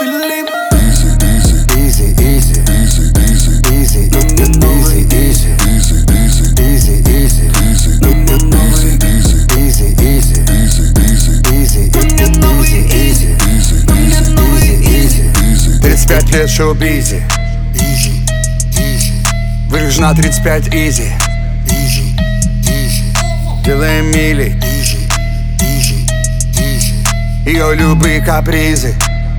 Филипп. Easy, easy, easy, easy, easy, easy, easy, easy, easy, easy, easy, easy, easy, easy, easy, easy. 35 лет шоу-бизи, выгляжу на 35 изи. Делаем мили, ее любые капризы.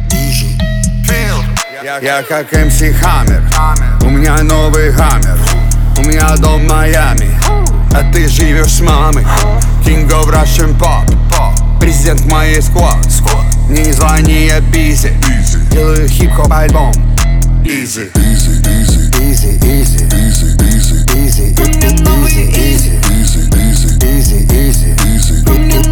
Я как МС Хаммер, у меня новый Хаммер, у меня дом в Майами, а ты живешь с мамой. King of Russian Pop, президент моей сквад. Мне не звони, я бизи, делаю хип-хоп альбом. Easy, Easy, easy, easy, easy, easy, easy, easy, easy, easy, easy, easy, easy, easy, easy,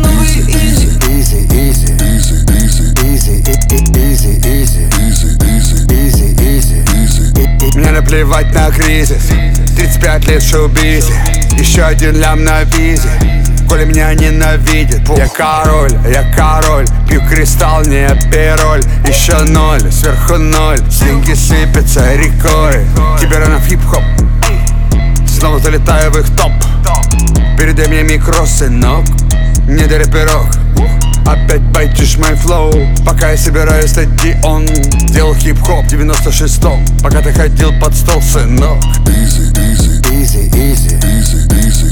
мне наплевать на кризис. 35 лет шоу-бизи, еще один лям на визе. Коля меня ненавидит, я король, пью кристалл, не апероль. Еще ноль, сверху ноль, деньги сыпятся рекой. Кибернов хип-хоп, снова залетаю в их топ. Передай мне микро, сынок, не дари пирог. Опять байтишь мой флоу, пока я собираю стадион. Делал хип-хоп в 96-м, пока ты ходил под стол, сынок. easy, easy, easy, easy, easy.